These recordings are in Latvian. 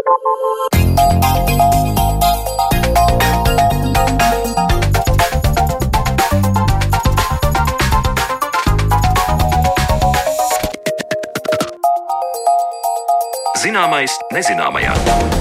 Zināmais nezināmajā.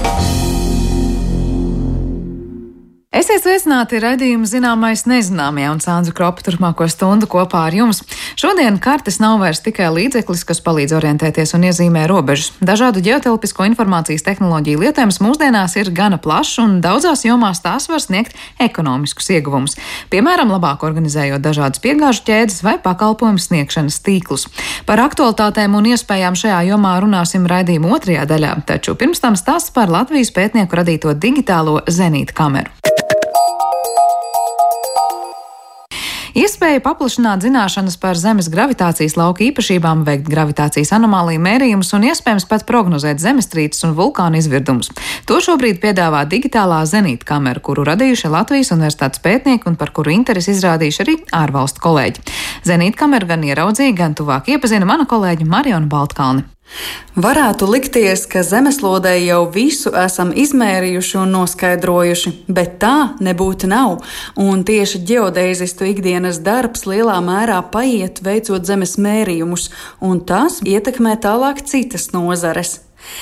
Esiet sveicināti raidījuma Zināmais nezināmajā un Sandra Kropa turpmāko stundu kopā ar jums. Šodien kartes nav vairs tikai līdzeklis, kas palīdz orientēties un iezīmē robežas. Dažādu ģeotelpisko informācijas tehnoloģiju lietojums mūsdienās ir gana plašs un daudzās jomās tās var sniegt ekonomiskus ieguvumus. Piemēram, labāk organizējot dažādas piegāžu ķēdes vai pakalpojumu sniegšanas tīklus. Par aktualitātēm un iespējām šajā jomā runāsim raidījuma otrajā daļā, taču pirms tam stāsts par Latvijas pētnieku radīto digitālo zenīta kameru. Iespēja paplašināt zināšanas par Zemes gravitācijas lauka īpašībām, veikt gravitācijas anomāliju mērījumus un iespējams pat prognozēt zemestrīces un vulkānu izvirdumus. To šobrīd piedāvā digitālā zenīta kamera, kuru radījuši Latvijas universitātes pētnieki un par kuru interesi izrādījuši arī ārvalstu kolēģi. Zenīta kamera gan ieraudzīja, gan tuvāk iepazina mana kolēģe Mariona Baltkalne. Varētu likties, ka zemeslodē jau visu esam izmērījuši un noskaidrojuši, bet tā nebūtu nav, un tieši ģeodēzistu ikdienas darbs lielā mērā paiet veicot zemes mērījumus, un tas ietekmē tālāk citas nozares.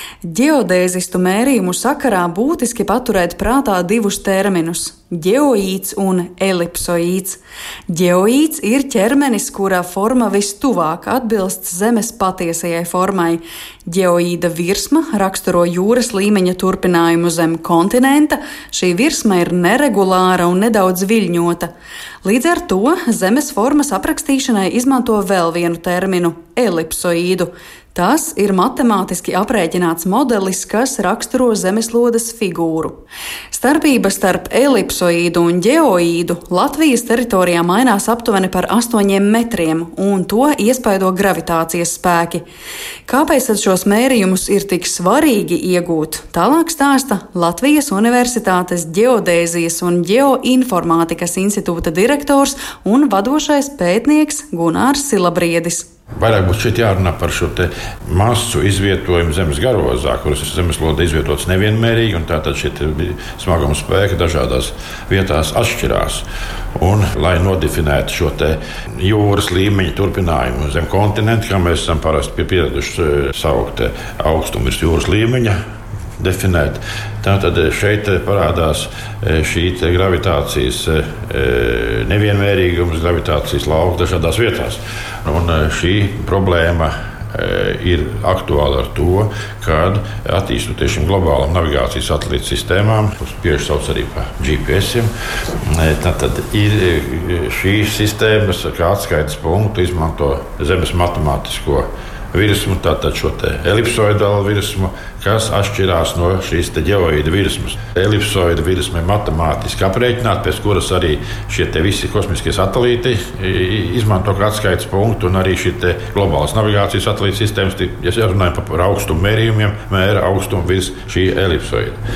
Ģeodēzistu mērījumu sakarā būtiski paturēt prātā divus terminus – ģeoīds un elipsoīds. Ģeoīds ir ķermenis, kura forma vistuvāk atbilst Zemes patiesajai formai. Ģeoīda virsma raksturo jūras līmeņa turpinājumu zem kontinenta. Šī virsma ir neregulāra un nedaudz viļņota. Līdz ar to Zemes formas aprakstīšanai izmanto vēl vienu terminu – elipsoīdu. Tas ir matemātiski aprēķināts modelis, kas raksturo zemeslodes figūru. Starpība starp elipsoīdu un ģeoīdu Latvijas teritorijā mainās aptuveni par 8 metriem, un to iespaido gravitācijas spēki. Kāpēc tad šos mērījumus ir tik svarīgi iegūt? Tālāk stāsta Latvijas Universitātes ģeodēzijas un ģeoinformātikas institūta direktors un vadošais pētnieks Gunārs Silabriedis. Vairāk būs šeit jārunā par šo te masu izvietojumu zemes garozā, kuras zemeslode izvietotas nevienmērīgi, un tātad šie smaguma spēki dažādās vietās atšķirās. Un, lai nodefinētu šo te jūras līmeņa turpinājumu zem kontinenta, kā mēs esam parasti pieraduši saukt augstumu virs jūras līmeņa, definēt. Tātad šeit parādās šī gravitācijas nevienmērīgums, gravitācijas lauka dažādās vietās. Un šī problēma ir aktuāla ar to, kad attīstoties šīm globālām navigācijas satelītu sistēmām, kuras bieži sauc arī par GPS, tad ir šīs sistēmas kā atskaites punktu izmanto Zemes matemātisko virsmu, tātad šo te elipsoidālu virsmu, kas atšķirās no šīs te ģeoīda virsmas. Elipsoida virsma ir matemātiski aprēķināta, pēc kuras arī šie te visi kosmiskie satelīti izmanto kā atskaites punktu, un arī šī te globālas navigācijas satelīta sistēmas, ja runājam par augstumu mērījumiem, mēra augstumu virs šī elipsoida.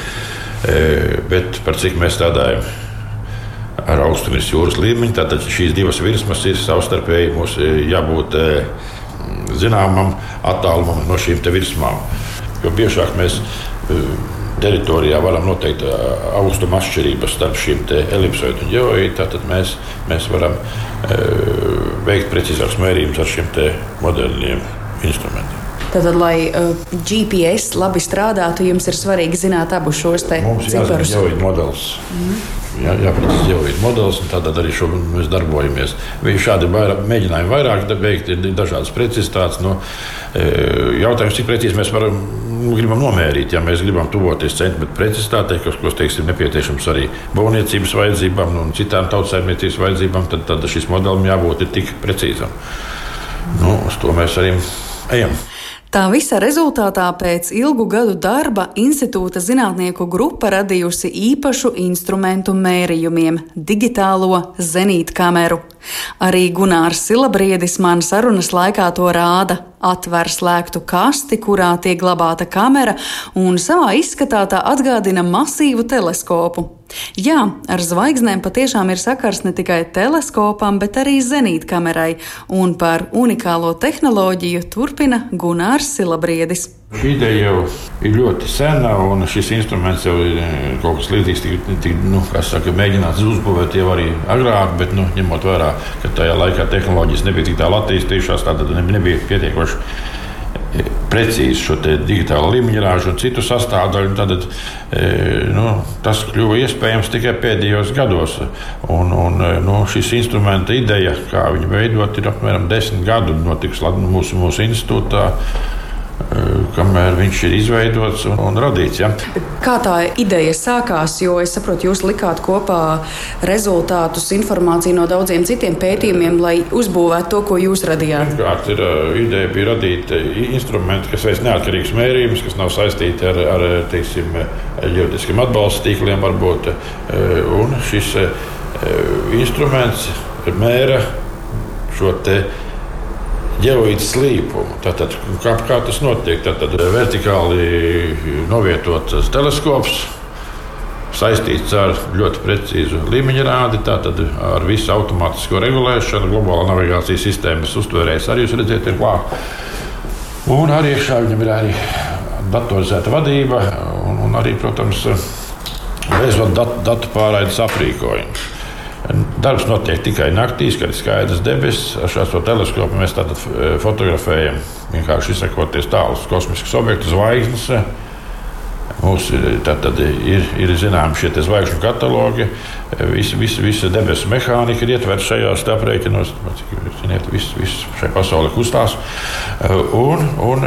Bet par cik mēs strādājam ar augstumu virs jūras līmeņa, tātad šīs divas virsmas ir savstarpēji mums jābūt zināmam attālumam no šīm te virsmām. Jo biežāk mēs teritorijā varam noteikt augstuma atšķirības starp šīm te elipsoidu un ģeoīdu, tātad mēs varam veikt precīzākus mērījumus ar šiem te moderniem instrumentiem. Tātad, lai GPS labi strādātu, jums ir svarīgi zināt abus šos te ciparus. Mums jāzina ģeoīdu modelis. Jāprecizē ģeoīdu modelis, un tādā arī šobrīd mēs darbojamies. Šādi mēģinājumi vairāk veikt, ir dažādas precizitātes. Jautājums, cik precīzi mēs gribam nomērīt, ja mēs gribam tuvoties centimetru precizitātei, kas teiksim, nepieciešams arī būvniecības vajadzībām un citām tautsaimniecības vajadzībām, tad šis modelim jābūt ir tik precīzam. Uz to mēs arī ejam. Tā visa rezultātā pēc ilgu gadu darba institūta zinātnieku grupa radījusi īpašu instrumentu mērījumiem – digitālo zenīta kameru. Arī Gunārs Silabriedis man sarunas laikā to rāda. Atver slēgtu kasti, kurā tiek glabāta kamera, un savā izskatā tā atgādina masīvu teleskopu. Jā, ar zvaigznēm patiešām ir sakars ne tikai teleskopam, bet arī zenītkamerai, un par unikālo tehnoloģiju turpina Gunārs Silabriedis. Šī ideja jau ir ļoti sena, un šis instruments jau ir kaut kas līdzīgs, mēģināts uzbūvēt jau arī agrāk, bet ņemot vērā, ka tajā laikā tehnoloģijas nebija tik tālu attīstījušās, tad nebija pietiekoši precīzi šo digitālo līmeņrāžu un citu sastāvdaļu. Tad tas kļuva iespējams tikai pēdējos gados. Šis instrumenta ideja, kā viņu veidot, ir apmēram 10 gadu notikusi mūsu institūtā, kamēr viņš ir izveidots un radīts. Ja? Kā tā ideja sākās? Jo es saprotu, jūs likāt kopā rezultātus, informāciju no daudziem citiem pētījumiem, lai uzbūvētu to, ko jūs radījāt. Ideja bija radīt instrumenti, kas veic neatkarīgus mērījumus, kas nav saistīti ar ģeodētiskiem atbalsta tīkliem varbūt. Un šis instruments mēra šo ģeoīdu slīpumu. Tātad, kā tas notiek? Tātad vertikāli novietots teleskops, saistīts ar ļoti precīzu līmeņrādi, tātad ar visu automātisko regulēšanu, globālā navigācijas sistēmas uztvērējs arī jūs redzēt ir klāt. Un arī iekšā viņam ir arī datorizēta vadība un arī, protams, bezvadu datu pārraides aprīkojums. Darbs notiek tikai naktīs, kad ir skaidrs debesis. Ar šo teleskopu mēs tātad fotografējam, vienkārši izsakoties tālus kosmiskus objektus, zvaigznes. Mums ir zināmi šie zvaigžņu katalogi, visa debesu mehānika ir ietverta šajās aprēķinos. Viss šai pasaulē kustās. Un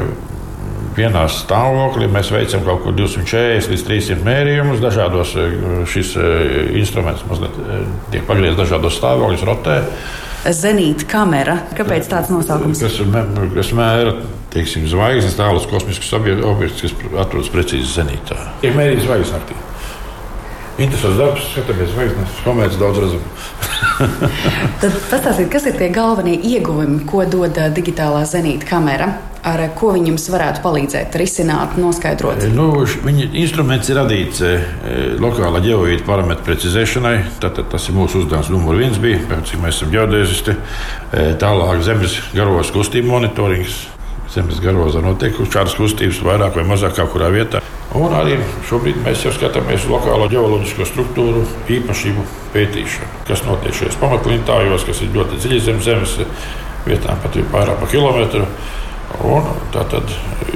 vienā stāvoklī mēs veicam kaut kur 240 līdz 300 mērījumus. Dažādos šis instruments mazliet tiek pagriezts dažādos stāvokļos, rotē. Zenīta kamera. Kāpēc tāds nosaukums? Kas mēra, zvaigznes, tālus kosmiskus objektus, kas atrodas precīzi zenītā. Tiek mērīts zvaigznes naktī. Interesants darbs, skatāmies zvaigznes, komētas daudz redzam. Tad pastāstiet, kas ir tie galvenie ieguvumi, ko dod digitālā zenīta kamera? Ar ko viņi jums varētu palīdzēt, risināt, noskaidrot? Viņa instruments ir radīts lokālā ģeoīdu parametru precizēšanai. Tātad tas ir mūsu uzdevums numur 1 bija, cik mēs esam ģeodēzisti. Tālāk zemes garos kustību monitorings. Zemes garos notiek šādas kustības vairāk vai mazāk kā kurā vietā. Un arī šobrīd mēs jau skatāmies uz lokālo ģeoloģisko struktūru īpašību pētīšanu. Kas notiek šajos pamatlintājos, kas ir ļoti dziļi zem zemes vietām, pat vairāk par kilometru. Un tātad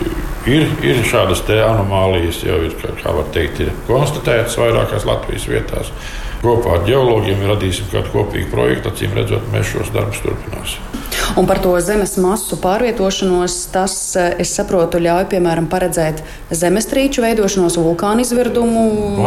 ir šādas anomālijas, jau ir, kā var teikt, ir konstatētas vairākās Latvijas vietās. Kopā ar ģeologiem radīsim kādu kopīgu projektu, acīm redzot, mēs šos darbus turpināsim. Un par to zemes masu pārvietošanos, tas, es saprotu, ļauj, piemēram, paredzēt zemestrīču veidošanos, vulkānu izvirdumu?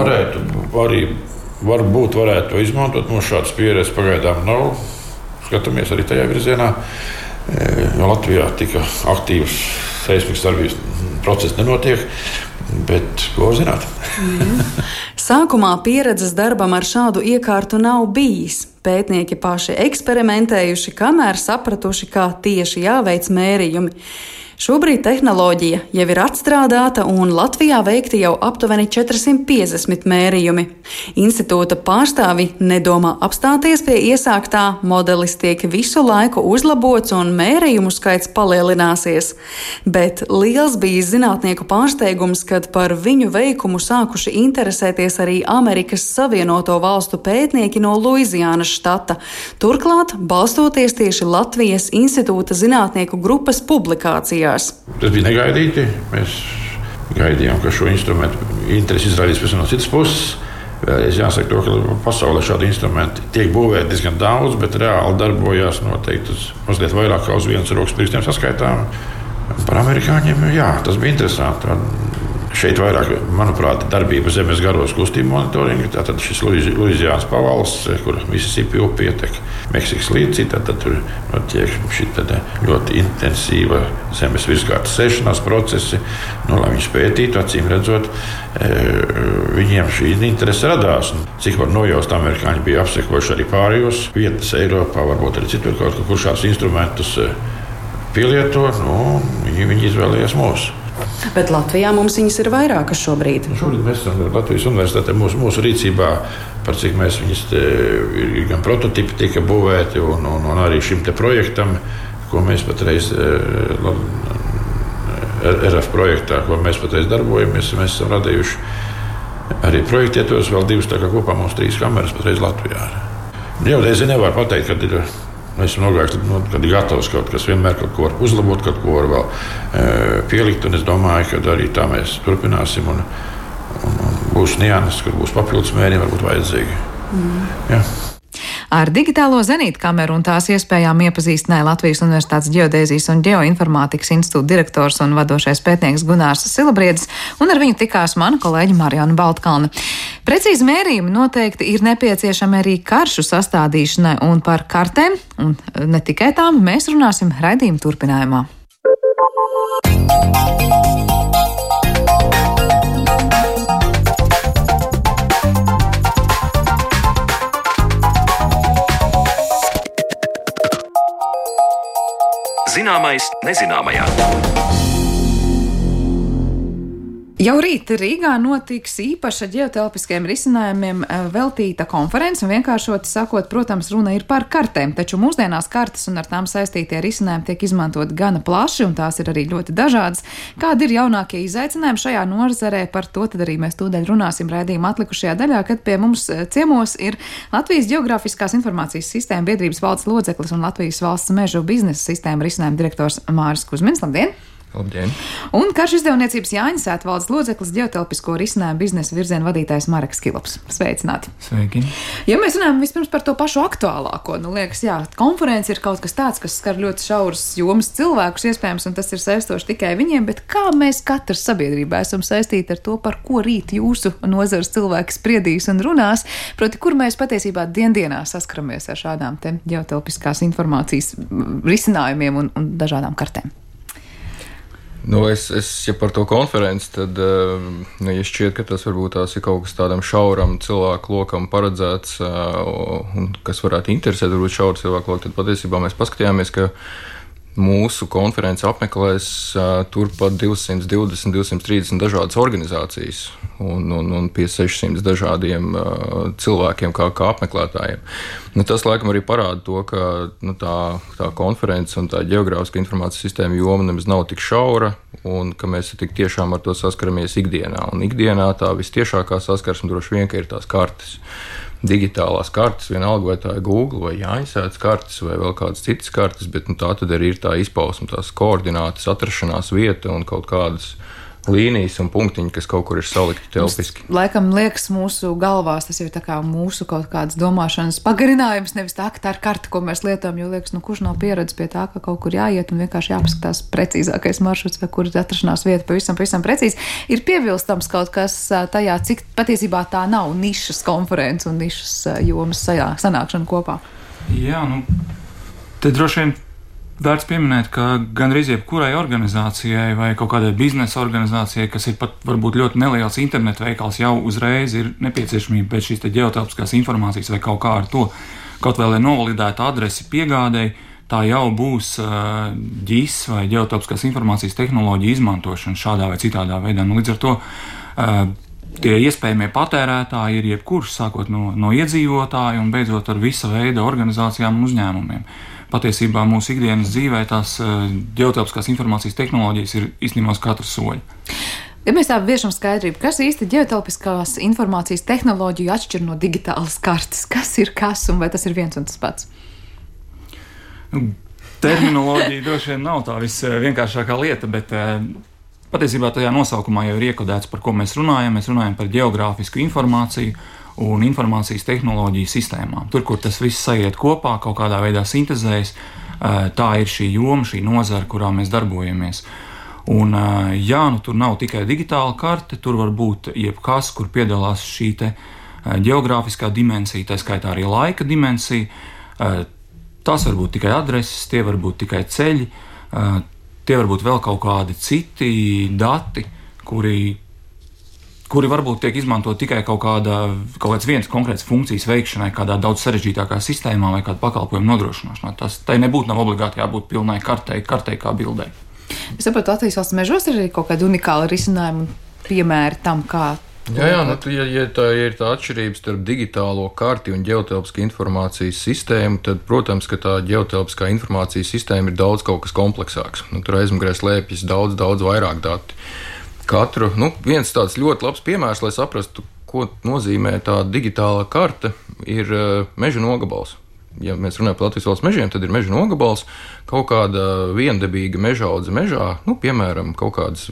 Varētu to izmantot. Mums šādas pieredzes pagaidām nav. Skatāmies arī tajā virzienā. Latvijā tika aktīvs seismikas darbības process nenotiek, bet ko zināt? Sākumā pieredzes darbam ar šādu iekārtu nav bijis. Pētnieki paši eksperimentējuši, kamēr sapratuši, kā tieši jāveic mērījumi. Šobrīd tehnoloģija jau ir atstrādāta un Latvijā veikti jau aptuveni 450 mērījumi. Institūta pārstāvi nedomā apstāties pie iesāktā, modelis tiek visu laiku uzlabots un mērījumu skaits palielināsies. Bet liels bija zinātnieku pārsteigums, kad par viņu veikumu sākuši interesēties arī Amerikas Savienoto Valstu pētnieki no Luiziānas štata. Turklāt, balstoties tieši Latvijas institūta zinātnieku grupas publikācijā. Tas bija negaidīti. Mēs gaidījām, ka šo instrumentu interesi izrādīs no citas puses. Es jāsaka to, ka pasaulē šādi instrumenti tiek būvēti diezgan daudz, bet reāli darbojās noteikti mazliet vairāk kā uz vienas rokas pirkstiem saskaitām. Par amerikāņiem, jā, tas bija interesanti. Šeit vairāk, manuprāt, darbība zemes garos kustību monitoringa. Tātad šis Luiziānas pavalsts, kur Mississippi upe ietek Meksikas līcī, tad tur notiek šī ļoti intensīva zemes virskārtas sēšanās procesi. Lai viņus pētītu, acīm redzot, viņiem šī interese radās. Cik var nojaust, amerikāņi bija apsekojuši arī pārējos vietas Eiropā, varbūt arī citur kaut kur šādus instrumentus pielieto. Viņi izvēlējās mūsu. Bet Latvijā mums viņas ir vairākas šobrīd. Šobrīd mēs esam Latvijas universitātē mūsu rīcībā, par cik mēs viņas ir gan prototipi tika būvēti un arī šim projektam, ko mēs patreiz RF projektā, ko mēs patreiz darbojamies, mēs esam radījuši arī projektietos vēl 2, tā kā kopā mums 3 kameras patreiz Latvijā. Geodēzija nevar pateikt, kad ir. Esmu nogājis, kad ir gatavs kaut kas, vienmēr kaut ko var uzlabot, kaut ko var vēl pielikt. Un es domāju, ka arī tā mēs turpināsim. Un būs nianses, kur būs papildus mērījumi, varbūt vajadzīgi. Ja. Ar digitālo zenītkameru un tās iespējām iepazīstināja Latvijas Universitātes Geodēzijas un Geoinformātikas institūta direktors un vadošais pētnieks Gunārs Silabriedis, un ar viņu tikās mana kolēģe Marijona Baltkalne. Precīzi mērījumi noteikti ir nepieciešami arī karšu sastādīšanai, un par kartēm, un ne tikai tām, mēs runāsim raidījuma turpinājumā. Zināmais nezināmajā. Jau rīt Rīgā notiks īpaša ģeotelpiskiem risinājumiem veltīta konference, un vienkāršoti sakot, protams, runa ir par kartēm, taču mūsdienās kartes un ar tām saistītie risinājumi tiek izmantot gana plaši, un tās ir arī ļoti dažādas. Kādi ir jaunākie izaicinājumi šajā nozarē, par to tad arī mēs tūdaļ runāsim raidījuma atlikušajā daļā, kad pie mums ciemos ir Latvijas Geogrāfiskās informācijas sistēma biedrības valdes loceklis un Latvijas valsts mežu biznesa sistēma risinājuma direktors Māris Kuzmins. Labdien! Labdien. Un karšu izdevniecības Jāņa Sēta valdes loceklis, ģeotelpisko risinājumu biznesa virziena vadītājs Mareks Kilops. Sveicināti! Sveiki! Ja mēs runājam vispirms par to pašu aktuālāko, liekas, jā, konference ir kaut kas tāds, kas skar ļoti šauras jomas cilvēkus, iespējams, un tas ir saistoši tikai viņiem, bet kā mēs katrs sabiedrībā esam saistīti ar to, par ko rīt jūsu nozares cilvēki spriedīs un runās, proti, kur mēs patiesībā dienā saskaramies ar šādām te ģeotelpiskās informācijas risinājumiem un dažādām kartēm. Ja par to konferenci, tad ja šķiet, ka tas varbūt tās ir kaut kas tādam šauram cilvēku lokam paredzēts, un kas varētu interesēt varbūt šauru cilvēku loku, tad patiesībā mēs paskatījāmies, ka mūsu konferenci apmeklēs turpat 220-230 dažādas organizācijas un pie 600 dažādiem cilvēkiem kā apmeklētājiem. Tas laikam arī parāda to, ka tā konference un tā ģeogrāfiskā informācijas sistēma joma nemaz nav tik šaura un ka mēs tik tiešām ar to saskaramies ikdienā. Un ikdienā tā vistiešākā saskarsme droši vien, ka ir tās kartes. Digitālās kartes, vienalga vai tā ir Google vai Jāņa Sētas kartes vai vēl kādas citas kartes, bet tā tad arī ir tā izpausme, tās koordinātas, atrašanās vieta un kaut kādas līnijas un punktiņi, kas kaut kur ir salikti telpiski. Laikam liekas mūsu galvās, tas jau tā kā mūsu kaut kādas domāšanas pagarinājums, nevis tā, ka tā ir karte, ko mēs lietojam, jo liekas, kurš nav pieredzis pie tā, ka kaut kur jāiet un vienkārši jāpaskatās precīzākais maršruts vai kur ir atrašanās vieta pavisam precīzi. Ir piebilstams kaut kas tajā, cik patiesībā tā nav nišas konference un nišas jomas sanākšana kopā. Jā, te droši vien vērts pieminēt, ka gandrīz jebkurai organizācijai vai kaut kādai biznesa organizācijai, kas ir pat varbūt ļoti neliels internetu veikals, jau uzreiz ir nepieciešamība pēc šīs ģeotelpiskās informācijas vai kaut kā ar to, kaut vēl ir novalidēta adresi piegādēji, tā jau būs ģis vai ģeotelpiskās informācijas tehnoloģija izmantošana šādā vai citādā veidā. Līdz ar to tie iespējamie patērētāji ir jebkurš, sākot no iedzīvotāju un beidzot ar visa veida organizācijām un uzņēmumiem. Patiesībā mūsu ikdienas dzīvē tās ģeotelpiskās informācijas tehnoloģijas ir īstenībā uz katru soļu. Ja mēs tā viešam skaidrību, kas īsti ģeotelpiskās informācijas tehnoloģiju atšķir no digitālas kartes? Kas ir kas un vai tas ir viens un tas pats? Terminoloģija droši vien nav tā visvienkāršākā lieta, bet patiesībā tajā nosaukumā jau ir iekodēts, par ko mēs runājam. Mēs runājam par geogrāfisku informāciju un informācijas tehnoloģiju sistēmām. Tur, kur tas viss sajiet kopā, kaut kādā veidā sintezējas, tā ir šī joma, šī nozara, kurā mēs darbojamies. Un tur nav tikai digitāla karte, tur var būt jebkas, kur piedalās šī te geogrāfiskā dimensija, tā skaitā arī laika dimensija. Tas var būt tikai adreses, tie var būt tikai ceļi, tie var būt vēl kaut kādi citi dati, kuri varbūt tiek izmantot tikai kaut kāds viens konkrēts funkcijas veikšanai, kādā daudz sarežģītākā sistēmā vai kāda pakalpojuma nodrošināšanā. Tai nebūtu nav obligāti jābūt pilnai kartei kā bildei. Es saprotu, Latvijas valsts mežos ir arī kaut kādi unikāli risinājumi un piemēri tam, kā Jā, ja tā ir tā atšķirība starp digitālo karti un ģeotelpisku informācijas sistēmu, tad, protams, ka tā ģeotelpiskā informācijas sistēma ir daudz kaut kas kompleksāks. Tur aizmugurē slēpjas daudz vairāk dati. Viens tāds ļoti labs piemērs, lai saprastu, ko nozīmē tā digitālā karte, ir meža nogabals. Ja mēs runājam par Latvijas valsts mežiem, tad ir meža nogabals, kaut kāda viendabīga mežaudze mežā, piemēram, kaut kādas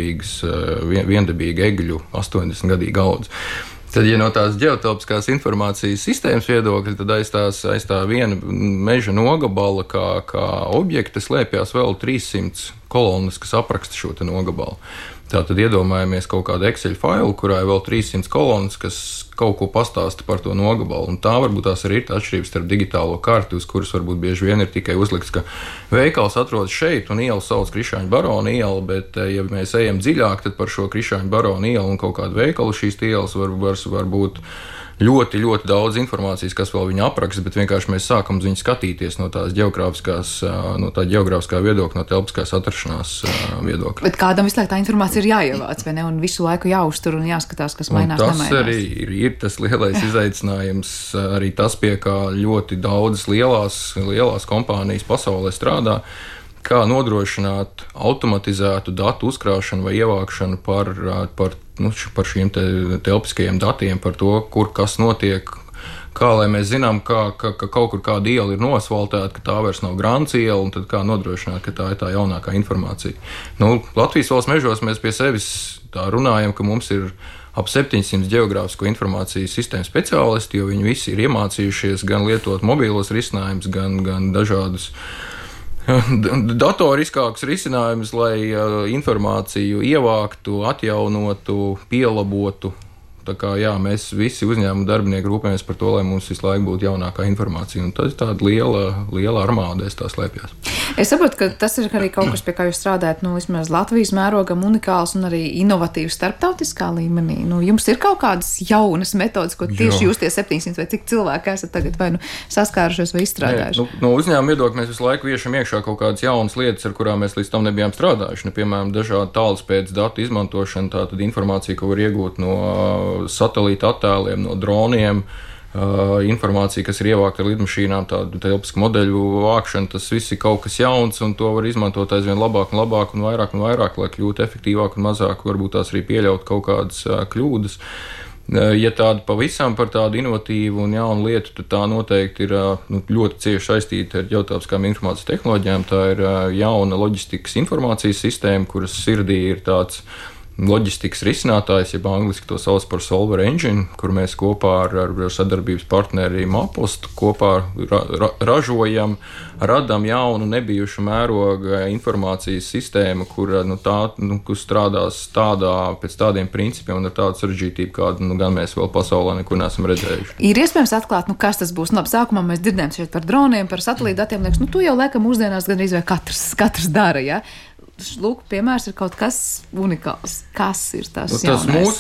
viendabīga egļu 80-gadīga audze. Tad, ja no tās ģeotelpiskās informācijas sistēmas viedokļa, tad aiz tā viena meža nogabala kā objekta slēpjas vēl 300 kolonas, kas apraksta šo te nogabalu. Tātad iedomājamies kaut kādu Excel failu, kurā ir vēl 300 kolonas, kas kaut ko pastāsta par to nogabalu. Un tā varbūt tās arī ir tā atšķirības starp digitālo karti, uz kuras varbūt bieži vien ir tikai uzlikts, ka veikals atrodas šeit un iela sauc Krišāņu Barona iela, bet ja mēs ejam dziļāk, tad par šo Krišāņu Barona ielu un kaut kādu veikalu šīs ielas var būt ļoti daudz informācijas, kas vēl viņa apraksta, bet vienkārši mēs sākam uz viņu skatīties no tā ģeogrāfiskā viedokļa, no telpiskās atrašanās viedokļa. Bet kādam visu laiku tā informācija ir jāievāc, vai ne? Un visu laiku jāuztur un jāskatās, kas mainās, nemainās. Tas arī ir tas lielais izaicinājums, arī tas, pie kā ļoti daudzas lielās kompānijas pasaulē strādā. Kā nodrošināt automatizētu datu uzkrāšanu vai ievākšanu par šiem telpiskajiem datiem, par to, kur kas notiek, kā lai mēs zinām, ka kaut kur kāda iela ir nosvaltēta, ka tā vairs nav Grants iela, un tad kā nodrošināt, ka tā ir tā jaunākā informācija. Latvijas valsts mežos mēs pie sevis tā runājam, ka mums ir ap 700 ģeogrāfisko informācijas sistēmu speciālisti, jo viņi visi ir iemācījušies gan lietot mobīlos risinājumus, gan dažādus datoriskākus risinājumus, lai informāciju ievāktu, atjaunotu, pielabotu. Tā kā mēs visi uzņēmuma darbinieki rūpējamies par to, lai mums visu laiku būtu jaunākā informācija. Un tas ir tāda liela armāda, tā slēpjas. Es saprotu, ka tas ir arī kaut kas, pie kā jūs strādājat, vismaz Latvijas mērogam unikāls un arī inovatīvs starptautiskā līmenī. Jums ir kaut kādas jaunas metodas, ko tieši jūs tie 700 vai cik cilvēki esat tagad vai saskārušies vai izstrādājuši? No uzņēmuma viedokļa mēs visu laiku viešam iekšā kaut kādas jaunas lietas, ar kurām mēs līdz tam nebijām strādājuši. Piemēram, dažādi tālspējas datu izmantošana, tātad informācija, ko var iegūt no satelīta attēliem, no droniem, informācija, kas ir ievākta ar lidmašīnām, tādu telpisku modeļu vākšanu, tas viss ir kaut kas jauns, un to var izmantot aizvien labāk un vairāk, lai kļūtu efektīvāk un mazāk, varbūt tās arī pieļaut kaut kādas kļūdas. Ja tāda pavisam par tādu inovatīvu un jaunu lietu, tad tā noteikti ir ļoti cieši saistīta ar ģeotelpiskām informācijas tehnoloģijām. Tā ir jauna loģistikas informācijas sistēma, kuras sirdī ir tāds loģistikas risinātājs, jeb angliski to sauc par Solver Engine, kur mēs kopā ar sadarbības partneri Mapostu kopā ražojam, radam jaunu nebijušu mēroga informācijas sistēmu, kur strādās pēc tādiem principiem un ar tādu sarežģītību, kādu gan mēs vēl pasaulē nekur neesam redzējuši. Ir iespējams atklāt, kas tas būs. Labi, sākumā mēs dzirdējām šeit par droniem, par satelīta datiem, liekas, to jau laikam mūsdienās gandrīz vai katrs dara, ja? Lūk, piemērs ir kaut kas unikāls. Kas ir tas jaunais?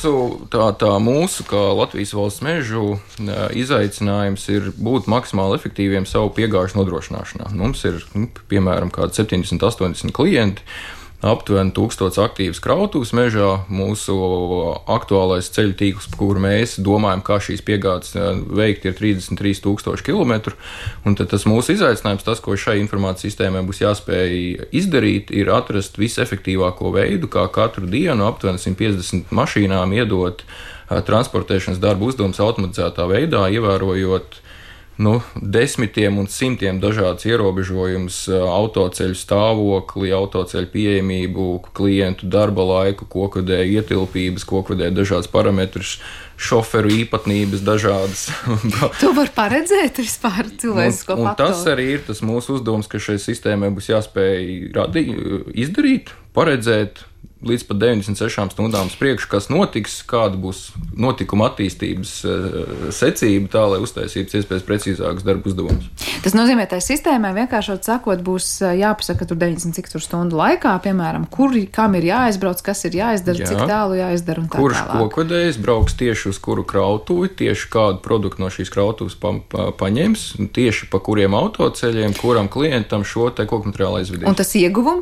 Mūsu, kā Latvijas valsts mežu, izaicinājums ir būt maksimāli efektīviem savu piegāžu nodrošināšanā. Mums ir, piemēram, kādi 70-80 klienti, aptuveni 1000 aktīvas krautuvas mežā. Mūsu aktuālais ceļu tīkls, kur mēs domājam, kā šīs piegādes veikt, ir 33,000 km. Un tad tas mūsu izaicinājums, tas, ko šai informācijas sistēmai būs jāspēj izdarīt, ir atrast visefektīvāko veidu, kā katru dienu aptuveni 150 mašīnām iedot transportēšanas darbu uzdevumus automatizētā veidā, ievērojot desmitiem un simtiem dažādas ierobežojumus, autoceļu stāvokli, autoceļu pieejamību, klientu darba laiku, kokvedēju ietilpības, kokvedēju dažādas parametrus, šoferu īpatnības dažādas. To var paredzēt vispār cilvēcisko faktoru. Tas arī ir tas mūsu uzdevums, ka šai sistēmai būs jāspēj izdarīt, paredzēt līdz pat 96 stundām priekš, kas notiks, kāda būs notikuma attīstības secība, tā, lai uztaisītu iespējas precīzākus darbu uzdevumus. Tas nozīmē, ka tai sistēmai vienkāršot sakot, būs jāpasaka tur 90 stundu laikā, piemēram, kam ir jāaizbrauc, kas ir jāizdara, cik tālu jāizdara un tā kurš tālāk. Kurš kokvedējs brauks tieši uz kuru krautuvi, tieši kādu produktu no šīs krautuves paņems, tieši pa kuriem autoceļiem, kuram klientam šo te kokmateriālu aizvedīs. Un tas ieguvums?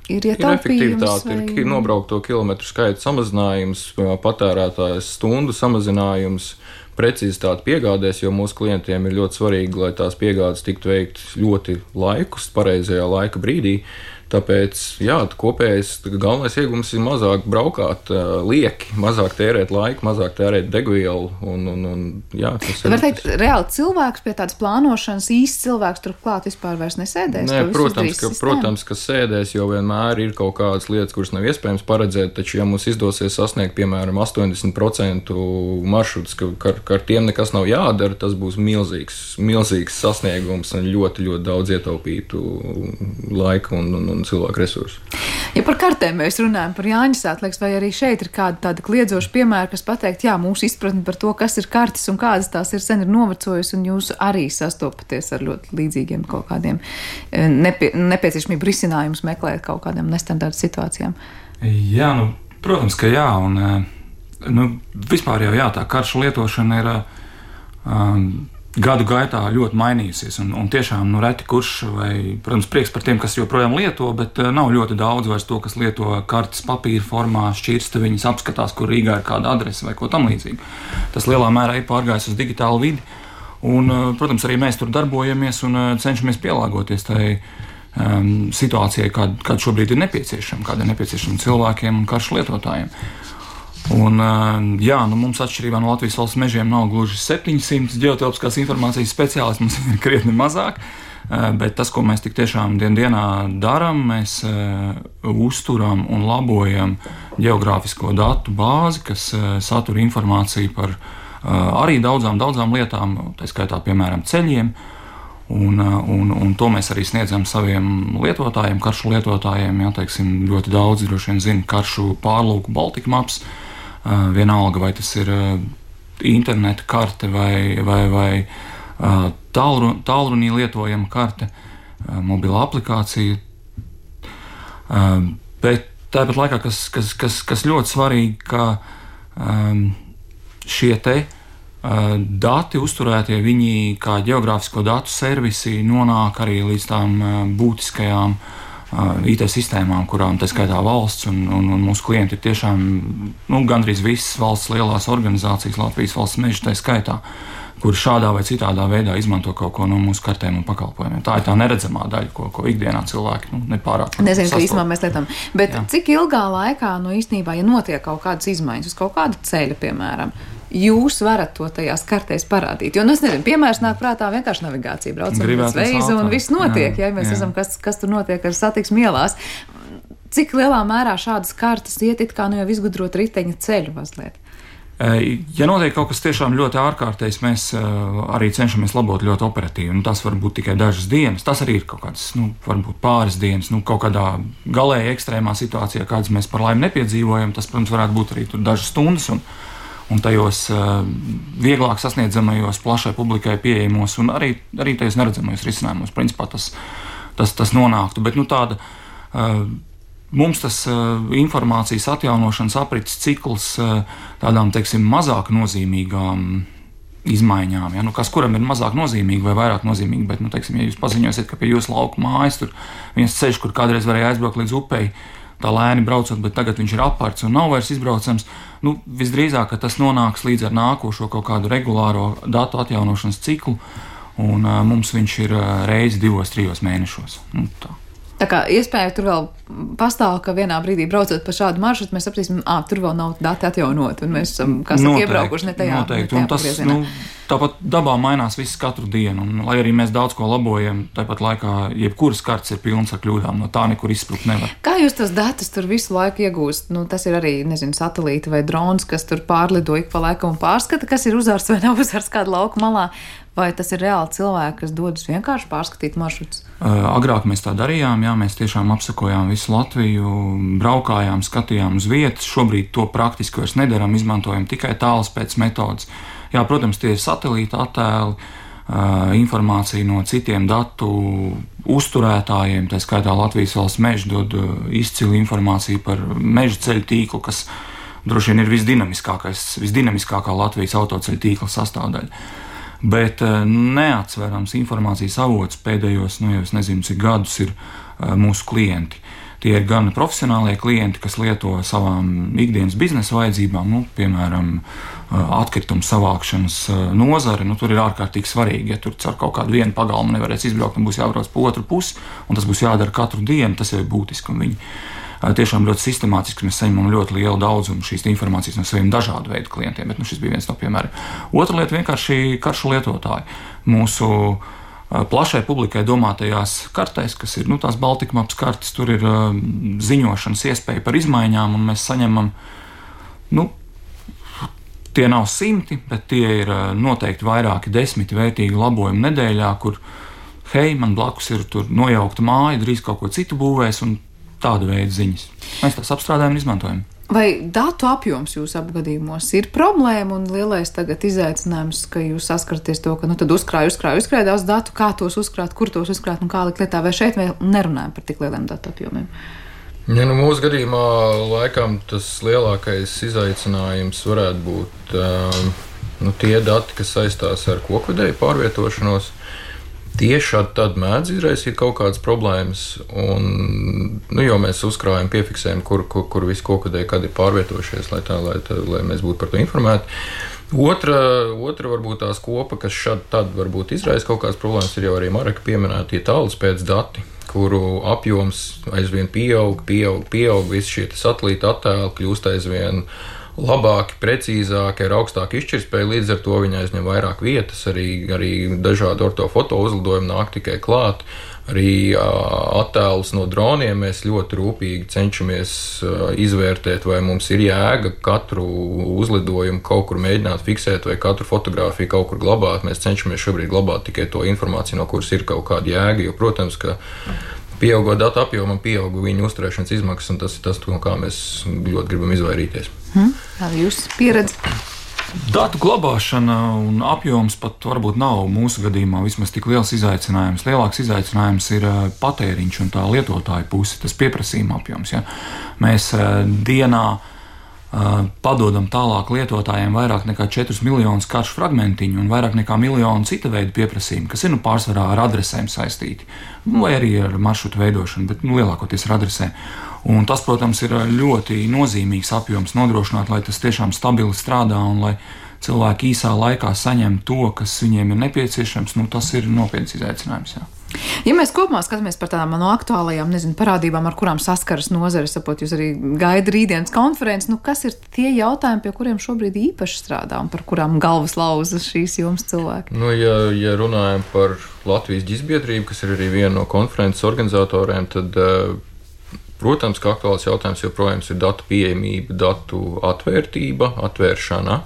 Ir efektivitāte, ir nobraukto kilometru skaita samazinājums, patērētājas stundu samazinājums, precizitāte piegādēs, jo mūsu klientiem ir ļoti svarīgi, lai tās piegādes tiktu veiktas ļoti pareizajā laika brīdī. Tāpēc, kopējais galvenais iegums ir mazāk braukāt lieki, mazāk tērēt laiku, mazāk tērēt degvielu. Tas ir. Var teikt, reāli cilvēks pie tādas plānošanas, īsts cilvēks turklāt vispār vairs nesēdēs? Nē, protams, ka sēdēs, jo vienmēr ir kaut kādas lietas, kuras nav iespējams paredzēt, taču, ja mums izdosies sasniegt, piemēram, 80% maršrutus, ka ar tiem nekas nav jādara, tas būs milzīgs sasniegums un ļoti, ļoti daudz ietaupītu laika un cilvēku resursu. Ja par kartēm mēs runājam, par Jāņa sātliekas, vai arī šeit ir kāda tāda kliedzoša piemēra, kas pateikt, mūsu izpratni par to, kas ir kartes un kādas tās ir, sen ir novecojusi, un jūs arī sastopaties ar ļoti līdzīgiem kaut kādiem nepieciešamību risinājumus meklēt kaut kādām nestandarta situācijām? Jā, protams, ka jā, un vispār jau tā karšu lietošana ir gadu gaitā ļoti mainījusies, un tiešām reti kurš, vai, protams, prieks par tiem, kas joprojām lieto, bet nav ļoti daudz vairs to, kas lieto kartes papīra formā, šķirsta viņas, apskatās, kur Rīgā ir kāda adrese vai ko tam līdzīgu. Tas lielā mērā ir pārgājis uz digitālu vidi, un, protams, arī mēs tur darbojamies un cenšamies pielāgoties tai situācijai, kāda šobrīd ir nepieciešama, kāda ir nepieciešama cilvēkiem un karšu lietotājiem. Un, mums atšķirībā no Latvijas valsts mežiem nav gluži 700 ģeotelpiskās informācijas speciālisti, mums ir krietni mazāk, bet tas, ko mēs tik tiešām dienā darām, mēs uzturam un labojam ģeogrāfisko datu bāzi, kas satura informāciju par arī daudzām lietām, tā skaitā, piemēram, ceļiem, un to mēs arī sniedzam saviem lietotājiem, karšu lietotājiem, ļoti daudz droši vien zina karšu pārlūku Baltic Maps. Vienalga, vai tas ir interneta karte vai tālrunī lietojama karte, mobila aplikācija. Bet tāpat laikā, kas ļoti svarīgi, ka šie dati uzturētie, viņi kā geogrāfisko datu servisi nonāk arī līdz tām būtiskajām IT sistēmām, kurām tā skaitā valsts un mūsu klienti ir tiešām gandrīz visas valsts lielās organizācijas, Latvijas valsts meži tā skaitā, kuri šādā vai citādā veidā izmanto kaut ko no mūsu kartēm un pakalpojumiem. Tā ir tā neredzamā daļa, ko ikdienā cilvēki nepārāk nezinu, ka īstenībā mēs lietam. Bet cik ilgā laikā, īstenībā, ja notiek kaut kādas izmaiņas uz kaut kādu ceļu, piemēram, jūs varat to tajās kartēs parādīt? Jo, es nezinu, piemērs nāk prātā vienkārši navigācija, braucam pēc veiza un viss notiek, mēs esam, kas tur notiek ar satiksmi ielās. Cik lielā mērā šādas kartas iet it kā jau izgudrot riteņa ceļu mazliet? Ja notiek kaut kas tiešām ļoti ārkārtējs, mēs arī cenšamies labot ļoti operatīvi. Tas var būt tikai dažas dienas, tas arī ir kaut kāds, varbūt pāris dienas, kaut kādā galēji ekstrēmā situācijā, kādas mēs par laimi nepiedzīvojam. Tas, protams, varētu būt arī dažas stundas un tajos vieglāk sasniedzamajos, plašai publikai pieejamos un arī tajos neredzamajos risinājumos. Principā tas nonāktu, bet tāda mums tas informācijas atjaunošanas aprits cikls tādām, mazāk nozīmīgām izmaiņām, kas kuram ir mazāk nozīmīgi vai vairāk nozīmīgi, bet, ja jūs paziņosiet, ka pie jūsu lauku mājas tur viens ceļš, kur kādreiz varēja aizbraukt līdz upei, tā lēni braucot, bet tagad viņš ir aparts un nav vairs izbraucams, visdrīzāk, ka tas nonāks līdz ar nākošo kaut kādu regulāro datu atjaunošanas ciklu, un mums viņš ir reizi 2-3 mēnešos. Tā kā iespēja tur vēl pastāv, ka vienā brīdī braucot pa šādu maršrutu, mēs sapratīsim, tur vēl nav dati atjaunot, un mēs esam, iebraukuši ne tajā. Noteikti, un tas, tāpat dabā mainās viss katru dienu, un lai arī mēs daudz ko labojam, tāpat laikā jebkuras kartes ir pilns ar kļūdām, no tā nekur izsprukt nevar. Kā jūs tos datus tur visu laiku iegūst? Tas ir arī, satelīti vai drons, kas tur pārlido ik pa laikam un pārskata, kas ir uzārs vai nav uzārs kādu lauku malā. Vai tas ir reāli cilvēki, kas dodas vienkārši pārskatīt maršrutus? Agrāk mēs tā darījām, mēs tiešām apsakojām visu Latviju, braukājām, skatījām uz vietas. Šobrīd to praktiski vairs nedaram, izmantojam tikai tālspējas metodas. Protams, tie ir satelīta attēli, informācija no citiem datu uzturētājiem, tā skaitā Latvijas valsts meži dod izcilu informāciju par meža ceļu tīklu, kas droši vien ir visdinamiskākā Latvijas autoceļu tīkla sastāvdaļa. Bet neatsverams informācijas avots pēdējos, jau es nezinu, cik gadus ir mūsu klienti. Tie ir gan profesionālie klienti, kas lieto savām ikdienas biznesa vajadzībām, piemēram, atkritumu savākšanas nozare. Tur ir ārkārtīgi svarīgi, ja tur caur kaut kādu vienu pagalmu nevarēs izbraukt un būs jābrauc pa otru pusi, un tas būs jādara katru dienu, tas jau ir būtiski. Un viņi tiešām ļoti sistemātiski mēs saņemam ļoti lielu daudzumu šīs informācijas no saviem dažādu veidu klientiem, bet šis bija viens no piemēriem. Otra lieta vienkārši karšu lietotāji. Mūsu plašai publikai domātajās kartēs, kas ir tās Baltika maps kartes, tur ir ziņošanas iespēja par izmaiņām, un mēs saņemam, tie nav 100, bet tie ir noteikti vairāki 10 vērtīgi labojumi nedēļā, kur, hei, man blakus ir tur nojaukta māja, drīz kaut ko citu būvēs, un tāda veida ziņas. Mēs tās apstrādājam un izmantojam. Vai datu apjoms jūsu apgadījumos ir problēma un lielais tagad izaicinājums, ka jūs saskaraties to, ka tad uzkrāj daudz datu, kā tos uzkrāt, kur tos uzkrāt un kā likt lietā, vai šeit vēl nerunājam par tik lieliem datu apjomiem? Ja, mūsu gadījumā laikam tas lielākais izaicinājums varētu būt tie dati, kas saistās ar kokvedēju pārvietošanos. Tieši tad mēdz izraisīt kaut kādas problēmas, un, jo mēs uzkrājam, piefiksējam, kur visi kokvedēji, kad ir pārvietojušies, lai mēs būtu par to informēti. Otra varbūt tās kopa, kas tad varbūt izraisa kaut kādas problēmas, ir jau arī Mareka pieminētie tālruņa dati, kuru apjoms aizvien pieaug, visi šie satelīta attēli kļūst aizvien labāki, precīzāki, ar augstāku izšķirtspēju, līdz ar to viņi aizņem vairāk vietas, arī dažādi ortofoto uzlidojumi nāk tikai klāt, arī attēlus no droniem mēs ļoti rūpīgi cenšamies izvērtēt, vai mums ir jēga katru uzlidojumu kaut kur mēģināt fiksēt, vai katru fotogrāfiju kaut kur glabāt. Mēs cenšamies šobrīd glabāt tikai to informāciju, no kuras ir kaut kāda jēga, jo, protams, ka pieaugot datu apjomam, pieauga viņu uzturēšanas izmaksas, un tas ir tas, no kā mēs ļoti gribam izvairīties. Kāda jūsu pieredze? Datu glabāšana un apjoms pat varbūt nav mūsu gadījumā vismaz tik liels izaicinājums. Lielāks izaicinājums ir patēriņš un tā lietotāja puse, tas pieprasījuma apjoms. Ja? Mēs dienā padodam tālāk lietotājiem vairāk nekā 4 miljonus karšu fragmentiņu un vairāk nekā 1 miljonu cita veida pieprasījumu, kas ir pārsvarā ar adresēm saistīti, vai arī ar maršrutu veidošanu, bet lielākoties ar adresēm. Un tas, protams, ir ļoti nozīmīgs apjoms nodrošināt, lai tas tiešām stabili strādā un lai cilvēki īsā laikā saņem to, kas viņiem ir nepieciešams. Tas ir nopietns izaicinājums. Jā. Ja mēs kopumā skatāmies par tādām aktuālajām, parādībām, ar kurām saskaras nozare, jūs arī gaida rītdienas konferences, kas ir tie jautājumi, pie kuriem šobrīd īpaši strādā un par kurām galvas lauza šīs jomas cilvēki? Ja runājam par Latvijas ģizbiedrību, kas ir arī viena no konferences organizatoriem, tad, protams, ka aktuāls jautājums joprojām ir datu pieejamība, datu atvērtība, atvēršana.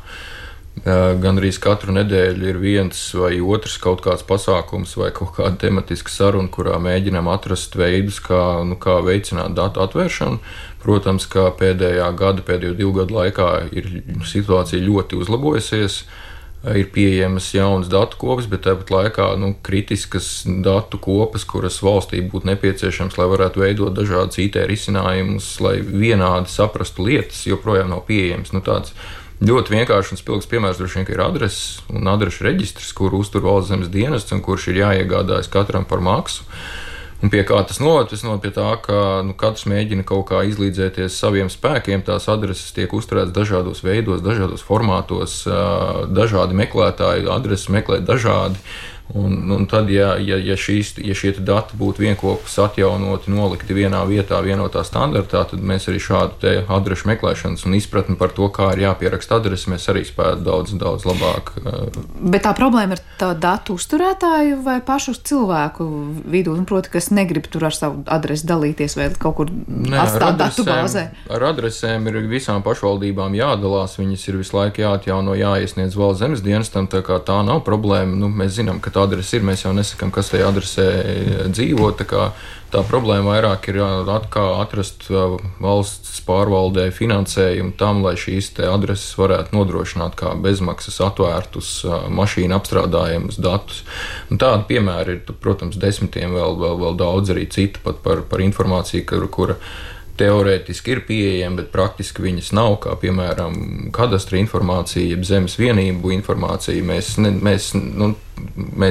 Gan arī katru nedēļu ir viens vai otrs kaut kāds pasākums vai kaut kāda tematiska saruna, kurā mēģinām atrast veidus, kā veicināt datu atvēršanu. Protams, ka pēdējo 2 gadu laikā ir situācija ļoti uzlabojusies. Ir pieejamas jaunas datu kopas, bet tāpat laikā kritiskas datu kopas, kuras valstī būtu nepieciešams, lai varētu veidot dažādas IT risinājumus, lai vienādi saprastu lietas, joprojām nav pieejams. Tāds ļoti vienkārši un spilgts piemērs droši vien ir adreses un adrešu reģistrs, kuru uztur Valsts zemes dienests un kurš ir jāiegādājas katram par maksu. Un pie kā tas noved? Tas noved pie tā, ka katrs mēģina kaut kā izlīdzēties saviem spēkiem. Tās adreses tiek uzturētas dažādos veidos, dažādos formātos, dažādi meklētāji adreses meklē dažādi. Un tad, ja šie dati būtu vienopus atjaunoti, nolikti vienā vietā, vienotā standartā, tad mēs arī šādu adrešu meklēšanas un izpratni par to, kā ir jāpieraksta adrese, mēs arī spētu daudz labāk. Bet tā problēma ir tā datu uzturētāju vai pašu cilvēku vidū, proti, kas negrib tur ar savu adresi dalīties vai kaut kur atstāt datu bāzē? Ar adresēm ir visām pašvaldībām jādalās, viņas ir visu laiku jāatjauno, jāiesniedz Valsts zemes dienestam, tā kā tā nav problēma. Mēs zinām, ka adrese ir, mēs jau nesakām, kas tajā adresē dzīvo, tā problēma vairāk ir kā atrast valsts pārvaldē finansējumu tam, lai šīs adreses varētu nodrošināt kā bezmaksas atvērtus mašīnu apstrādājumus datus. Un tādi piemēri ir, protams, desmitiem, vēl daudz arī citi pat par informāciju, kura teorētiski ir pieejama, bet praktiski viņas nav, kā piemēram kadastra informācija, jeb zemes vienību informācija. Mēs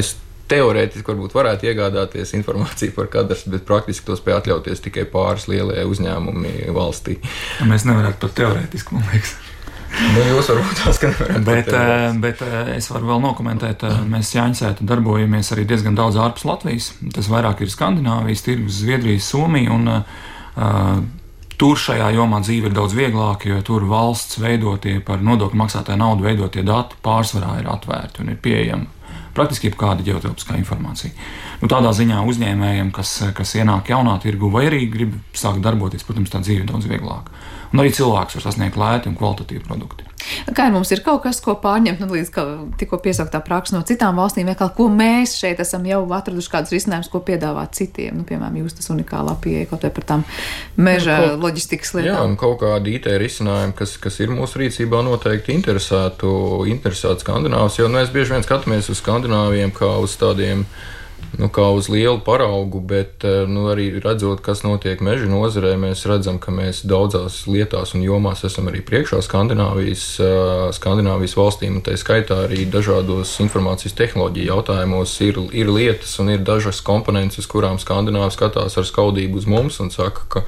teorētiski varbūt varētu iegādāties informāciju par kadastru, bet praktiski to spēj atļauties tikai pāris lielie uzņēmumi valstī. Mēs nevarētu pat teorētiski, man liekas. Jūs varbūt tās, ka nevarat. Bet es varu vēl nokomentēt, mēs Jāņsēta darbojamies arī diezgan daudz ārpus Latvijas. Tas vairāk ir Skandināvijas tirgus, Zviedrijas, Somija, un tur šajā jomā dzīve ir daudz vieglāka, jo tur valsts veidotie par nodokļu maksātāju naudu veidotie dati pārsvarā ir atvērti un ir pieejami praktiski jebkāda ģeotelpiskā informācija. Tādā ziņā uzņēmējiem, kas ienāk jaunā tirgu vai arī grib sākt darboties, protams, tā dzīve ir daudz vieglāka. Un arī cilvēks var sasniegt lēti un kvalitatīvi produkti. Kā mums ir kaut kas, ko pārņemt, līdz tikko piesauktā praksa no citām valstīm, vai ko mēs šeit esam jau atraduši kādus risinājumus, ko piedāvāt citiem? Piemēram, jūs tas unikālā pieeja kaut vai par tām meža loģistikas lietām. Jā, un kaut kādi IT risinājumi, kas ir mūsu rīcībā, noteikti interesētu Skandināvus, jo mēs bieži vien skatāmies uz Skandināviem kā uz tādiem, kā uz lielu paraugu, bet arī redzot, kas notiek meža nozarē, mēs redzam, ka mēs daudzās lietās un jomās esam arī priekšā Skandināvijas valstīm, un tā skaitā arī dažādos informācijas tehnoloģiju jautājumos ir lietas un ir dažas komponentes, uz kurām Skandināvi skatās ar skaudību uz mums un saka, ka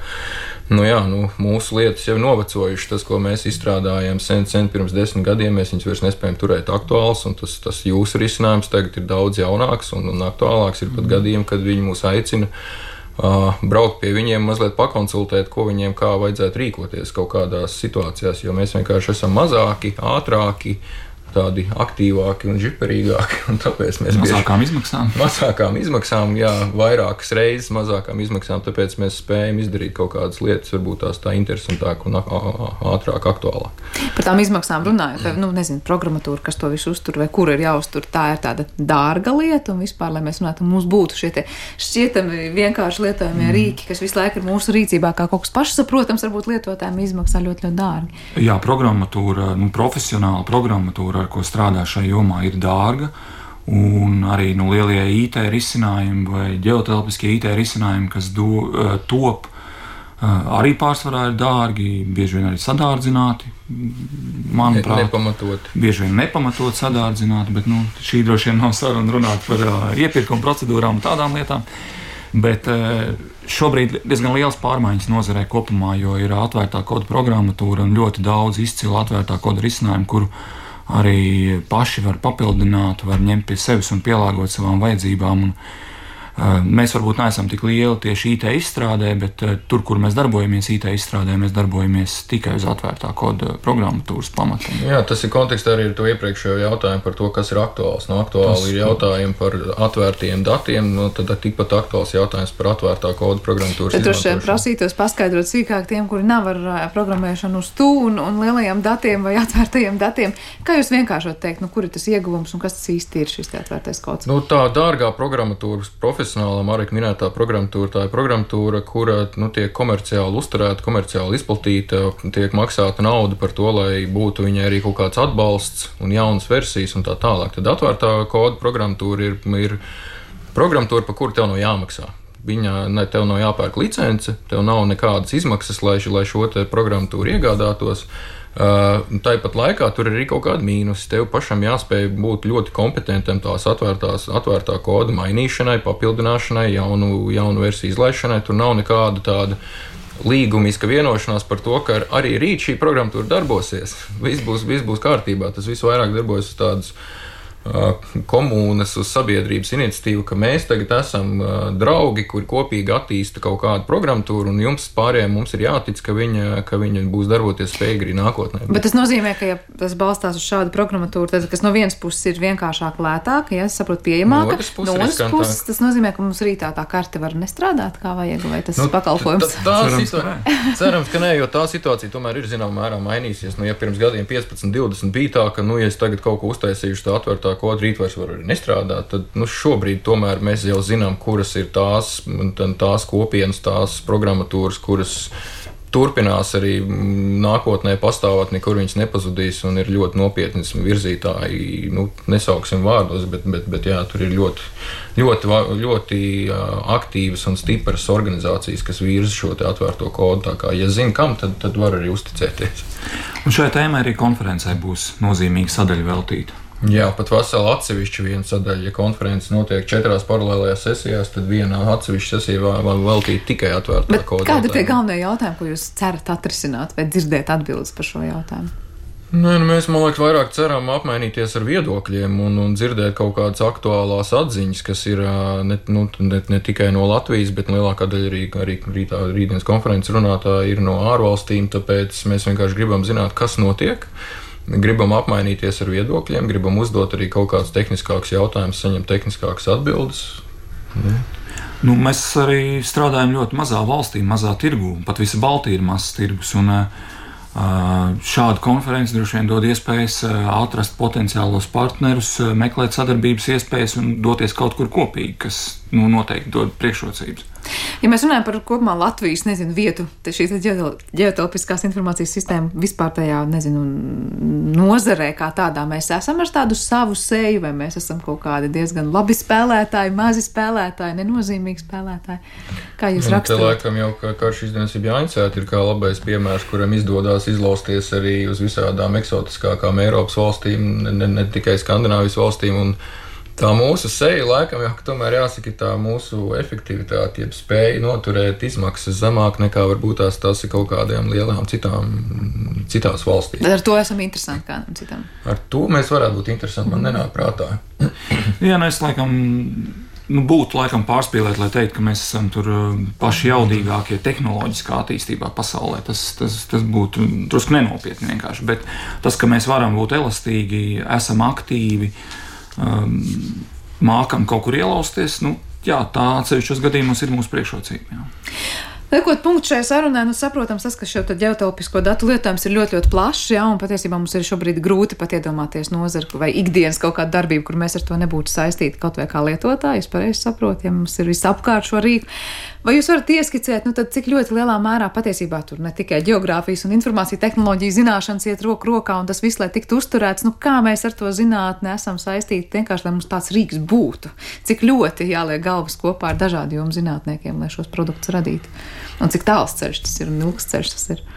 mūsu lietas jau ir novecojušas. Tas, ko mēs izstrādājām sen pirms 10 gadiem, mēs viņus vairs nespējam turēt aktuāls, un tas jūsu risinājums tagad ir daudz jaunāks un aktuālāks. Ir pat gadījumi, kad viņi mūs aicina braukt pie viņiem, mazliet pakonsultēt, ko viņiem kā vajadzētu rīkoties kaut kādās situācijās, jo mēs vienkārši esam mazāki, ātrāki, tādi aktīvāki un žiperīgāki, un tāpēc mēs mazākām izmaksām, jā, vairākas reizes mazākām izmaksām, tāpēc mēs spējam izdarīt kaut kādas lietas, varbūt tās tā interesantāk un ātrāk, aktuālāk. Par tām izmaksām runājot, vai, programmatūra, kas to visu uztur, vai kur ir jāuztur, tā ir tāda dārga lieta, un vispār, lai mēs runātu, mums būtu šie te šķietami vienkārši lietojamie rīki, kas visu laiku ir mūsu rīcībā, kā kaut kas pašsaprotams, varbūt lietotājiem izmaksā ļoti, ļoti dārgi. Jā, programmatūra, profesionāla programmatūra, ar ko strādā šajā jomā, ir dārga, un arī lielie IT risinājumi vai ģeotelpiskie IT risinājumi, kas top, arī pārsvarā ir dārgi, bieži vien arī sadārdzināti, manuprāt. Nepamatoti. Bieži vien nepamatot sadārdzināti, bet šī droši vien nav saruna runāt par iepirkuma procedūrām un tādām lietām. Bet šobrīd diezgan liels pārmaiņas nozarē kopumā, jo ir atvērtā koda programmatūra un ļoti daudz izcilu atvērtā koda risinājumu, kuru arī paši var papildināt, var ņemt pie sevis un pielāgot savām vajadzībām. Mēs varbūt neesam tik lieli tieši IT izstrādē, bet tur, kur mēs darbojamies IT izstrādē, mēs darbojamies tikai uz atvērtā koda programmatūras pamatiem. Jā, tas ir kontekstā arī ar to iepriekšējo jautājumu par to, kas ir aktuāls. Aktuāli ir jautājumi par atvērtiem datiem, tad tikpat aktuāls jautājums par atvērtā koda programmatūras izmantošanu. Tad droši prasītos paskaidrot sīkāk tiem, kuri nav ar programmēšanu uz tu un lielajiem datiem vai atvērtajiem datiem. Kā jūs vienkāršot teikt, kur ir tas ieguvums un kas tas īsti ir šis atvērtais kods? Tā dārgā programmatūras profesionālā Mareka minētā programmatūra, tā ir programmatūra, kura tiek komerciāli uzturēta, komerciāli izplatīta, tiek maksāta nauda par to, lai būtu viņai arī kaut kāds atbalsts un jaunas versijas un tā tālāk. Tad atvērtā koda programmatūra ir programmatūra, par kuru tev nav jāmaksā. Tev nav jāpērk licence, tev nav nekādas izmaksas, lai šo te programmatūru iegādātos. Tāpat laikā tur ir arī kaut kāda mīnus. Tev pašam jāspēj būt ļoti kompetentam tās atvērtā koda mainīšanai, papildināšanai, jaunu versiju izlaišanai. Tur nav nekāda tāda līgumiska vienošanās par to, ka arī rīt šī programmatūra darbosies. Viss būs kārtībā. Tas viss vairāk darbojas uz tādas komunas, uz sabiedrības iniciatīvu, ka mēs tagad esam draugi, kuri kopīgi attīsta kaut kādu programmatūru, un jums pārējiem mums ir jātic, ka viņa būs darboties spējīgi arī nākotnē. Bet tas nozīmē, ka ja tas balstās uz šādu programmatūru, tad, kas no vienas puses ir vienkāršāk lētāk, ja es saprotu pieejamāka, no otras puses tas nozīmē, ka mums rītā tā karte var nestrādāt, kā vajag, vai tas pakalpojums. Cerams, ka nē, jo tā situācija tomēr ir zināmā mērā mainīsies. Ja pirms gadiem 15, 20 bija tā, ka, ja es tagad kaut ko uztaisīšu tā atvērtā koda rīt vairs var arī nestrādāt, tad šobrīd tomēr mēs jau zinām, kuras ir tās kopienas, tās programmatūras, kuras turpinās arī nākotnē pastāvēt, nekur viņas nepazudīs, un ir ļoti nopietni virzītāji, nesauksim vārdos, bet jā, tur ir ļoti aktīvas un stipras organizācijas, kas virza šo te atvērto kodu. Tā kā, ja zina kam, tad var arī uzticēties. Un šajā tēmā arī konferencē būs nozīmīga sadaļa veltīta. Jā, pat vesela atsevišķa viena sadaļa. Ja konferences notiek 4 paralēlajās sesijās, tad viena atsevišķa sesija var veltīt tikai atvērtā koda. Kādi ir tie galvenie jautājumi, ko jūs cerat atrisināt vai dzirdēt atbildes par šo jautājumu? Mēs, man liekas, vairāk ceram apmainīties ar viedokļiem un dzirdēt kaut kādas aktuālās atziņas, kas ir ne tikai no Latvijas, bet lielākā daļa arī rītdienas konferences runātāji ir no ārvalstīm, tāpēc mēs vienkārši gribam zināt, kas notiek. Gribam apmainīties ar viedokļiem, gribam uzdot arī kaut kādus tehniskākus jautājumus, saņemt tehniskākas atbildes. Mēs arī strādājam ļoti mazā valstī, mazā tirgu, pat visa Baltija ir mazs tirgus. Šāda konference droši vien dod iespējas atrast potenciālos partnerus, meklēt sadarbības iespējas un doties kaut kur kopīgi, kas noteikti dod priekšrocības. Ja mēs runājam par kopumā Latvijas, vietu, šīs ģeotelpiskās informācijas sistēma vispār tajā, nozarē kā tādā, mēs esam ar tādu savu seju, vai mēs esam kaut kādi diezgan labi spēlētāji, mazi spēlētāji, nenozīmīgi spēlētāji? Kā jūs raksturot? Te laikam jau Karš izdevniecība jāinicēt ir kā labais piemērs, kuram izdodās izlausties arī uz visādām eksotiskākām Eiropas valstīm, ne tikai Skandināvijas valstīm, un tā mūsu seja, laikam, tomēr jāsaka, tā mūsu efektivitāte, jeb spēja noturēt izmaksas zemāk nekā varbūt tās ir kaut kādām lielām citās valstīs. Ar to esam interesanti kādam citam. Ar to mēs varētu būt interesanti, man nenāk prātā. Jā, es laikam būtu pārspīlēt, lai teikt, ka mēs esam tur paši jaudīgākie tehnoloģiskā attīstībā pasaulē. Tas būtu drusku nenopietni vienkārši, bet tas, ka mēs varam būt elastīgi, esam aktīvi, mākam kaut kur ielausties, tā atsevišķos gadījumos ir mūsu priekšrocība. Jā. Liekot punktu šajā sarunā, saprotams tas, ka šo ģeotelpisko datu lietojums ir ļoti, ļoti plašs, un patiesībā mums ir šobrīd grūti pat iedomāties nozari vai ikdienas kaut kādu darbību, kur mēs ar to nebūtu saistīti kaut vai kā lietotāji. Es pareizi saprotu, ja mums ir visapkārt šo rīku. Vai jūs varat ieskicēt, tad cik ļoti lielā mērā patiesībā tur ne tikai geogrāfijas un informācija tehnoloģija zināšanas iet roku rokā un tas viss, lai tiktu uzturēts, kā mēs ar to zinātni esam saistīti, vienkārši, lai mums tāds rīks būtu. Cik ļoti jāliek galvas kopā ar dažādu jomu zinātniekiem, lai šos produktus radītu. Un cik tāls ceļš tas ir un ilgs ceļš tas ir.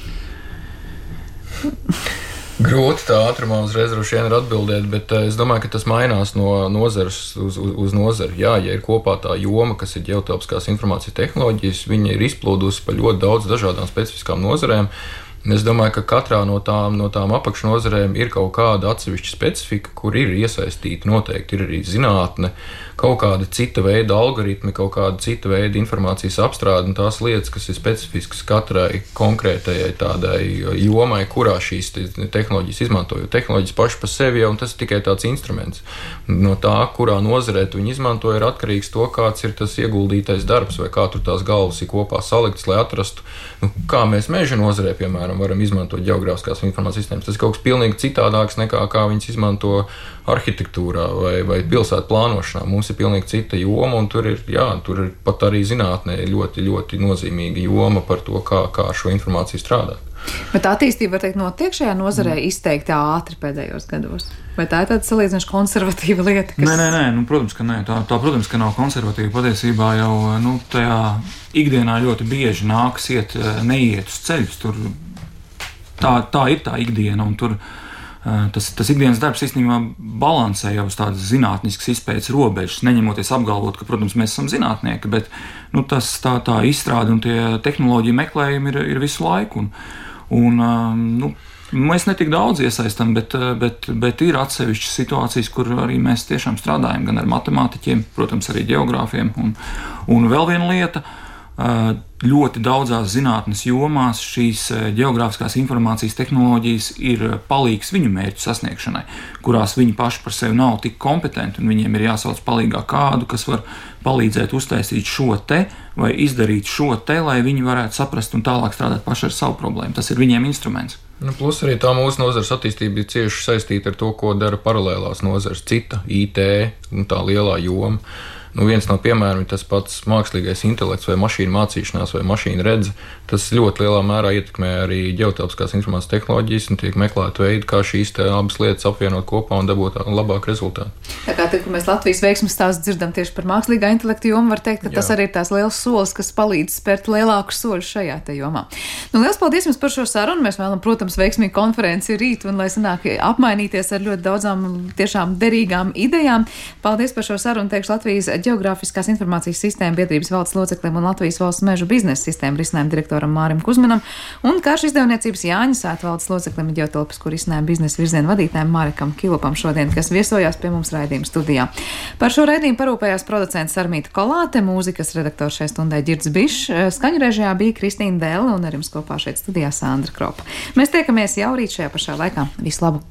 Grūti tā ātrumā uzreiz droši vien ir atbildēt, bet es domāju, ka tas mainās no nozares uz nozari. Jā, ja ir kopā tā joma, kas ir ģeotelpiskās informācijas tehnoloģijas, viņa ir izplūdusi pa ļoti daudz dažādām specifiskām nozarēm. Es domāju, ka katrā no tām apakšnozarēm ir kaut kāda atsevišķa specifika, kur ir iesaistīta noteikti ir arī zinātne, kaut kāda cita veida algoritmi, kaut kāda cita veida informācijas apstrāde un tās lietas, kas ir specifiskas katrai konkrētajai tādai jomai, kurā šīs tehnoloģijas izmanto. Jo tehnoloģijas paši par sevi jau, un tas ir tikai tāds instruments. No tā, kurā nozarē tu viņi izmanto, ir atkarīgs to, kāds ir tas ieguldītais darbs, vai kā tur tās galvas ir kopā saliktas, lai atrastu, kā mēs meža nozarē, piemēram, varam izmantot ģeogrāfiskās informācijas sistēmas. Tas ir kaut kas pilnīgi citādāks nekā kā viņas izmanto arhitektūrā vai pilsētu plānošanā. Mums ir pilnīgi cita joma, un tur ir pat arī zinātnē ļoti, ļoti nozīmīga joma par to, kā ar šo informāciju strādāt. Bet attīstība, var teikt, notiek šajā nozarē izteikti ātri pēdējos gados? Vai tā ir tāda salīdzinoši konservatīva lieta? Nē, protams, ka nē. Tā, protams, ka nav konservatīva. Patiesībā jau tajā ikdienā ļoti bieži nākas neiet uz ceļus. Tā ir tā ikdiena, un tur tas ikdienas darbs īstenībā balansē jau uz tādas zinātniskas izpētes robežas, neņemoties apgalvot, ka, protams, mēs esam zinātnieki, bet tā izstrāde un tie tehnoloģija meklējumi ir visu laiku. Mēs ne tik daudz iesaistam, bet ir atsevišķas situācijas, kur arī mēs tiešām strādājam gan ar matemātiķiem, protams, arī geogrāfiem. Un vēl viena lieta. Ļoti daudzās zinātnes jomās šīs ģeogrāfiskās informācijas tehnoloģijas ir palīgs viņu mērķu sasniegšanai, kurās viņi paši par sevi nav tik kompetenti, un viņiem ir jāsauc palīgā kādu, kas var palīdzēt uztaisīt šo te vai izdarīt šo te, lai viņi varētu saprast un tālāk strādāt paši ar savu problēmu. Tas ir viņiem instruments. Plus arī tā mūsu nozares attīstība ir cieši saistīta ar to, ko dara paralēlās nozares, cita IT un tā lielā joma. Viens no piemēriem ir tas pats mākslīgais intelekts vai mašīnu mācīšanās vai mašīnu redze. Tas ļoti lielā mērā ietekmē arī ģeotelpiskās informācijas tehnoloģijas un tiek meklēta veidi, kā šīs abas lietas apvienot kopā un dabūt labāku rezultātu. Tā kā kad mēs Latvijas veiksmes stāstu dzirdam tieši par mākslīgā intelektu jomu, var teikt, ka tas arī ir tās liels solis, kas palīdz spērt lielākus soļus šajā te jomā. Liels paldies jums par šo sarunu. Mēs vēlam, protams, veiksmīgu konferenci rīt un lai sanāk apmainīties ar ļoti daudzām tiešām derīgām idejām. Paldies par šo sarunu, teikšu Latvijas Geogrāfiskās informācijas sistēma biedrības valdes loceklim un Latvijas valsts mežu biznesa sistēma risinājumu direktoram Mārim Kuzmanam un karšu izdevniecības Jāņa sētvaldes loceklim ģeotelpisku risinājumu biznesa virzienu vadītājiem Mārekam Kilupam šodien, kas viesojās pie mums raidījuma studijā. Par šo raidījumu parūpējās producents Sarmīta Kolāte, mūzikas redaktors šai stundai Ģirds Bišs, skaņu režijā bija Kristīna Dēle un ar jums kopā šeit studijā Sandra Kropa. Mēs tiekamies jau rīt šajā pašā laikā. Visu labu!